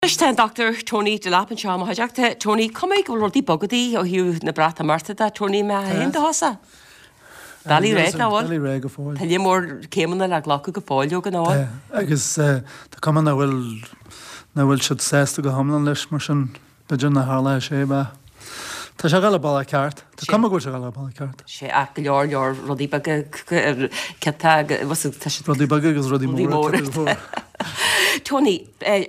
Ten Dr. Tony de Lappenshaw Mahajak Tony Comic or Roddy Bogady or Hugh Nabrata Martha that Tony Mahin Hossa. Dali Reg now one. Dali Reg of all. Tell you more came on the Glock of Folio and all. I guess the common I will should say to go home on this mission. The Juna Harla Sheba. Tashagal ball card. The come go Shagala ball card. She acted your Roddy Bugger Catag was it Roddy Bugger is Roddy Moore. Tony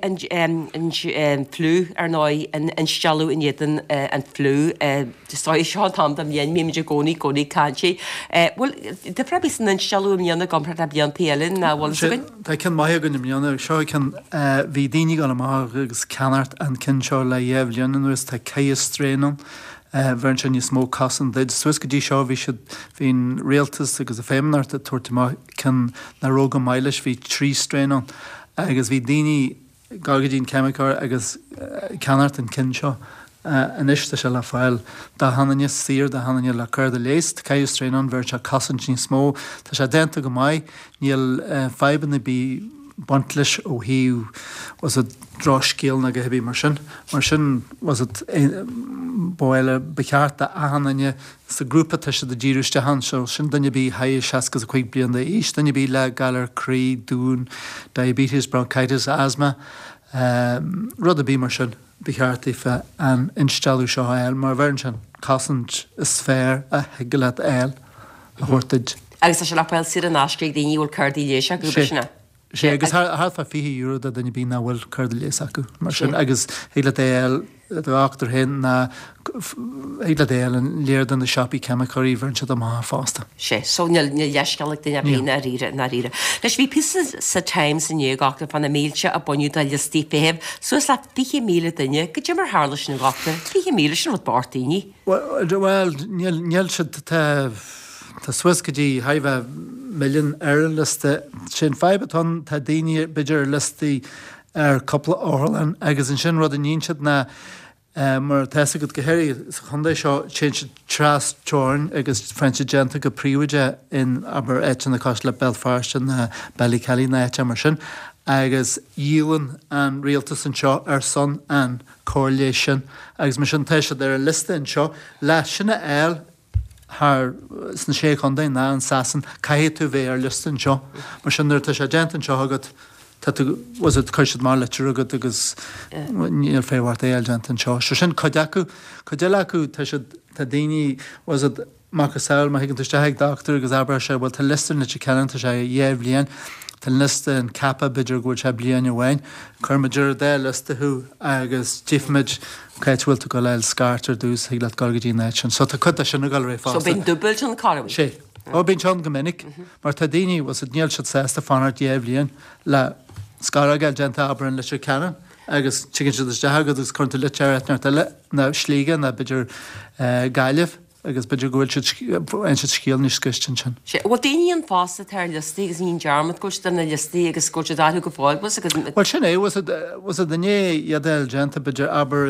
and flu are now and shallow in Yitten and flu destroy shot on them yen mimja goni kanchi well the prebisan and shallow in Yana compra beyond Ellen now was I can my gun in Yana show I can vidini on a margs canart and kinshaw la yevlian and was the kaya strain on Vernchin you smoke cousin the Swiss show we should be in realtors because the feminine that tortima can naroga mileage vi tree strain on agus bhí daoine gargadín chemicar agus canart an cinseo inisiste se le fáil dá hananne sír dá hananne le chuir de léist caiú strainán bhir se casint ní smó tá sé dénta go maiid níl feibanna bí bantlis ó hiú was a dráscéal na go hebí mar sin was it bóile becheart a hananne sa grúpa tá se de díúiste han seo sin danne bí haid seacas a chuig blian de ís danne bí le galar crí dún diabetes bronchitis asthma rud a bí mar sin becheartí fe an instalú seo eil mar bhain sin casint is fér a hegelat eil a thuirtaid. Agus tá se lepail siad an ástríigh daoine bhfuil cardí léis a grúpa sinna. sé agus harfa €50 da danne bí na bhfuil chuir léis acu mar sin agus héile éil achtar hen na héile éil an léir an na shopí chemicarí bhain se am fásta. sé so níl leisceach duine bína ríre na ríre. Leis bhí pí sa Times in Newgachta fan na méilte a buú a listí féh suas le 10,000 duine go dtí mar hálas na gachta 10,000 sin rud bartaíní. Well níl se Tá Swiss gotí haibh milliún liste sin 5 ton tá daoine beidir listí coppla álan agus an sin rud a níonsead na mar teasa go gohéirí chundé seo sin tras teáin agus French genta go príomide in aber éit na cos le Belfast na Ballycally na éite mar sin agus dílan an rialtas an seo son an cóirléis sin agus mar sin teise ar a liste an seo le sinna eil haar sna sé chundaí ná an sasan caiú tú bhéh ar listan seo mar sin nuirta sé gentan seo agad was it chuisiid mar letir agad agus níor féhhart éil gentan seo. Se sin codeacu tá daoine was it Marcus Saul mar higann tuisteigh doctor agus aber sé bhil tá listan na ceannta sé dhéh blian tá lista an cappa beidir go se blian bhhain chumaidir dé listaú agus tífmid Caithfuil go leil scartar dús hí le gargadí net sin, so tá chuta sin gal ré fá. So bín dubal an carm. sé ó bín sean gomininic mar tá daoine was níl se sésta fanar déhlíonn le scaragail genta abaran le cean agus tugann si deagad agus chunta le teirnar na slíige na beidir gaiileh agus beidir gohfuil ein si scíal ní scuistin sin. Bhil daoine an fásta tar listí agus íon dearmad goiste na listí agus gote dáú go fáil agus. Well sin was a dané iadéil genta beidir aber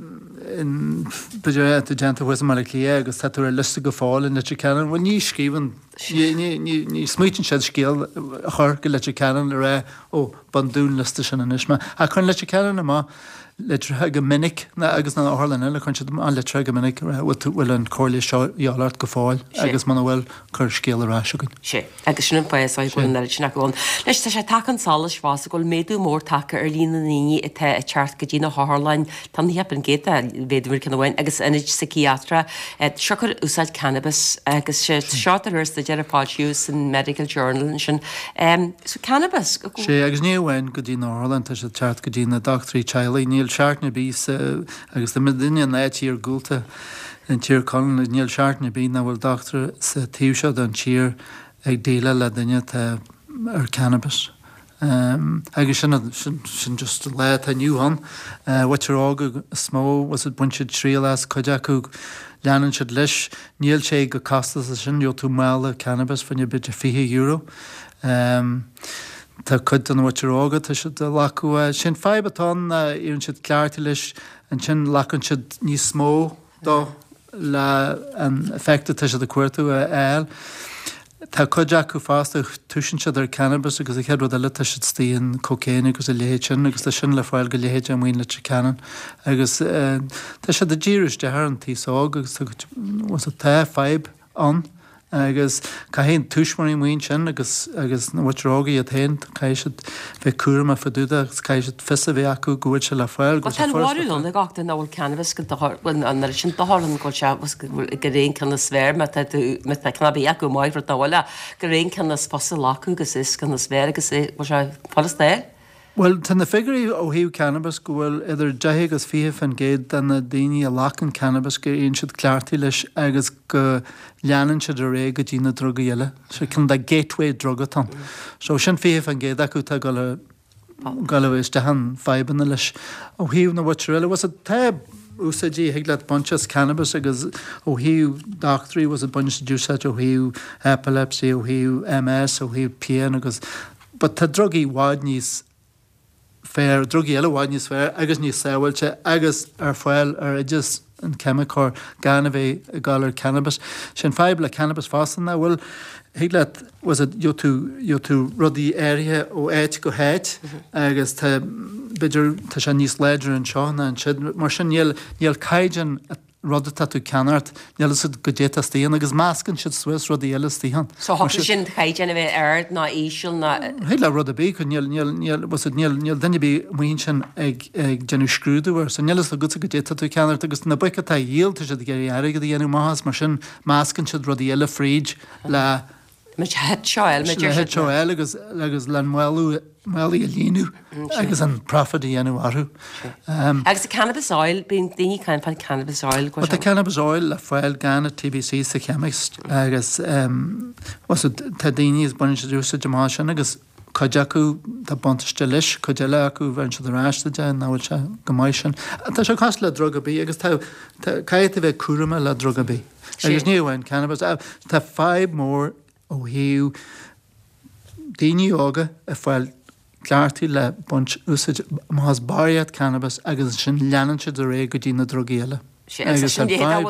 in beidir genta was mar lé agus tá a liste go fáil na cean bhil ní scíhann ní smuotin sé scéal a chur go le cean le ré ó bandún liste sin an isme. A chun le cean má le go minic na agus na álanna le chun si an le tre go minic bhfuil an cóirlé seoart go fáil agus man bhfuil chur scéal ará segann. sé agus sin pááin na sinna goin. Leis tá sé take an salas fás goil méadú mór take ar lína naí i teart go dtína hálainn tan heapan géad a bhéidir cin bhhain agus inid psychiatra segur úsáid cannabis agus sé seátarhs de Gerapáisiús in Medical Journal sin. So cannabis sé agus níomhhain go dtína Hálainn tá sé teart go dtína doctorí Chiley níl seaartna bí agus de duine néití ar gúlta an tír colin níl seaartna bí na bhfuil doctor sa tíúseo an tír ag déile le duine ar cannabis. Agus sin just le a nniuhan watar ága smó was it buintse trí las codeacu leanan siad leis níl sé go castas a sin jo tú meile cannabis fanne bit €50. Tá chud an bhatir ágad tá si lacu sin 5 tón íonn siad ceartí leis an sin lacann siad níos smó dó le an effecta tá siad a cuairtú eil Tá chuideach go fásta tuisiint ar cannabis agus a chead a le si tíon cocéine agus a léhéin agus tá sin le fáil go léhéide am le canan agus tá sé de ddíris de an tíá agus was a tá feib an agus ca hén tuismarí mon sin agus bhrágaí a tain caiisi bheith cuama faúda agus caiisi fisa bheith acu gohfuil se le fáil go bhil na gachta náhfuil cannabis go an sin dohan go se go réon canna sfr me cena bí acu maiid dáhile go réon canna sposa lácu agus is gan na sfr agus é se fálastéir? Well, tan na figurí ó hiú cannabis go bhfuil idir 10 agus 5 fan géad den na daoine a lachan cannabis go on siad cleartí leis agus go leanan siad a ré go dtí na droga eile. Se cin de gateway drogatán. So sin 5 fan géad acu tá go is de han feibanna leis ó hiú na bhaile was a tab UCG heag leat bunches cannabis agus ó hiú doctorí was a bunch dúsat ó hiú epilepsy ó hiú MS ó hiú PN agus but tá drogaí bháid níos fér drogi eile bháid níos fér agus níos saoilte agus ar fáil ar idir an chemicál gan bheith a gáir cannabis. Sin feib le cannabis fásanna bhfuil héile was jo tú rudí éirithe ó éit go héit agus tá bididir tá sé níos léidir an seánna an siad mar sin níl caiidean rudda tú ceanart neala go déta tíon agus máscan siad Swiss rudí eile tíhan. So sin caiideanna bheith aird ná íisiil na héile rud a bí chu níl daine bí muon sin ag genú scrúdúhar, so nílas a go déta tú ceanart agus na bucha tá díalta sé géir air go dhéanú maithas mar sin máscan siad rudí eile fríd le seáil agus le meí a líú agus an profit a dhéanú arú. Agus a cannabis oil bíon daoine chuin fan cannabis oil go. Tá cannabis oil le fáil gan a TBC sa chemist agus tá daoine is buine dúsa deá sin agus chuide acu tá bontaiste leis chuideile acu bhain se ráisteide náhfuil se gomáid sin. Tá se cos le drogabí agus caiit a bheith cuama le drogabí. Agus níomhhain cannabis tá 5 mór ó hiú daoine ága a fáil ceartí le bunt úsid más bariad cannabis agus sin leanan se do ré go dtí na drogéile. agus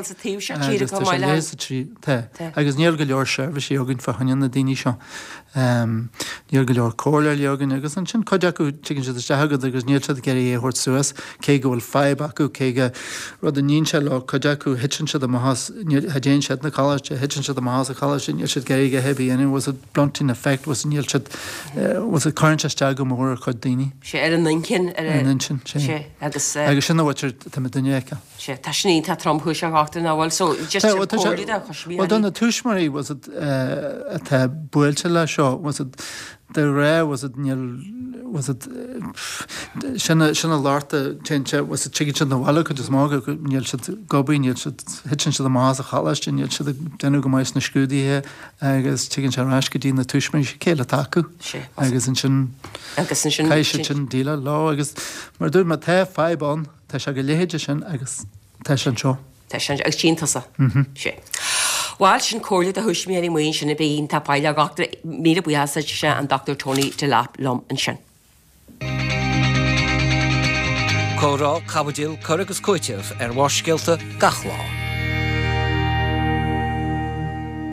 níor go leor seirbh sí agann fahain na daoine seo. Níor go leor cóir legan agus an sin chuide acu tugann si tegad agus níor se geirí éhort suas, cé go bhfuil feib acu cé rud a níon se le chuide acu hitan se hadéon sead na choiste, hitan se a choiste sin si geirí go hebí in was a blunting effect was níl was a chuintiste go mór chud daoine. sé ar an nincin agus sin bhhair tá duinecha. Tá sní tá tromthúis a gáta náhfuil so well donna tuismarí was it tá builte le seo was it de ré was it sinna láta tse was a chicken sin na bhile chu is mága níl si gobí níl si hitin si más a chalaiste níl si denú go mais na scrúdaíthe agus chicken se ráis go dtí na tuismarí sé céile taú agus an sin sin díla lá agus mar dúir mar the feibán tá se go léhéidir sin agus Tá sin seo. Tá sin agus tíntaasa sé. Bháil sin cóirla a thuisméí muon sin na bíon tá bailile gachta mí buasa se an Dr. Tony de Lap lom an sin. Córá cabadíal chur agus cóiteh ar bharscéalta gachlá.